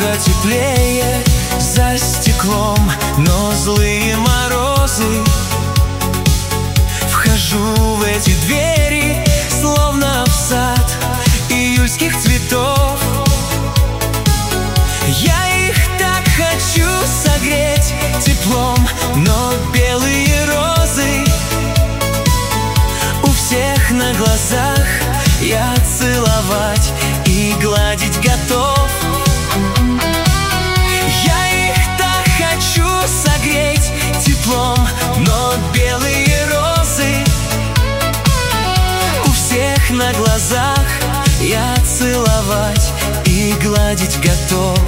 Утро теплее за стеклом, но злые морозы. Вхожу в эти двери, словно в сад июльских цветов. Я их так хочу согреть теплом, но белые розы у всех на глазах я целовать и гладить готов. Я их так хочу согреть теплом, но белые розы у всех на глазах я целовать и гладить готов.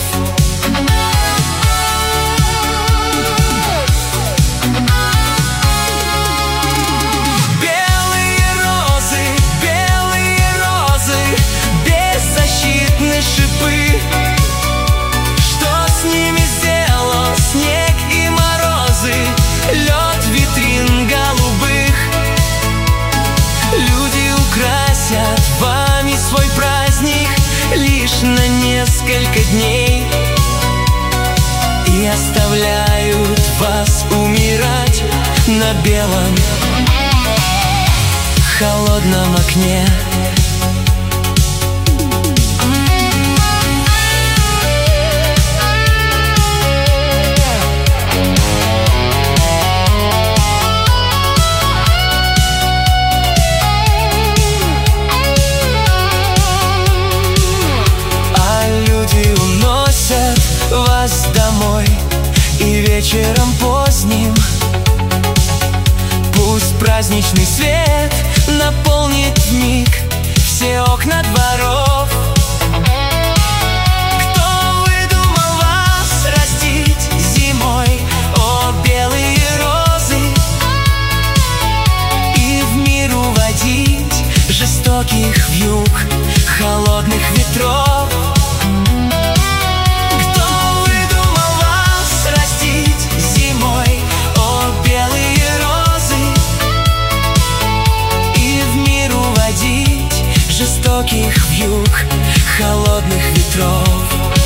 Шипы, что с ними сделал снег и морозы, лед витрин голубых. Люди украсят вами свой праздник лишь на несколько дней и оставляют вас умирать на белом холодном окне. Вас домой и вечером поздним пусть праздничный свет наполнит вмиг все окна дворов. Кто выдумал вас растить зимой, о белые розы, и в мир уводить жестоких вьюг холодных ветров? Жестоких вьюг холодных ветров.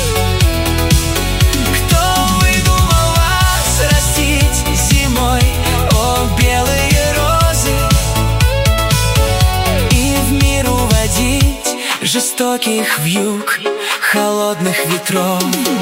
Кто выдумал вас растить зимой, о белые розы, и в мир уводить жестоких вьюг холодных ветров?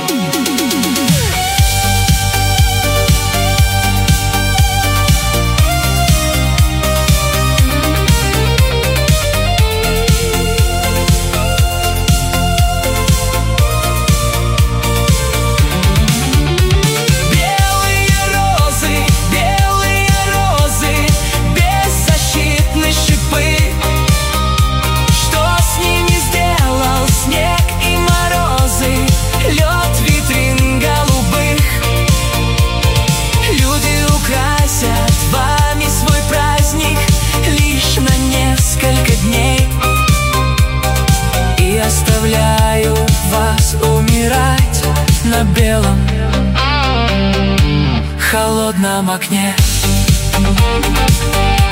Оставляю вас умирать на белом холодном окне.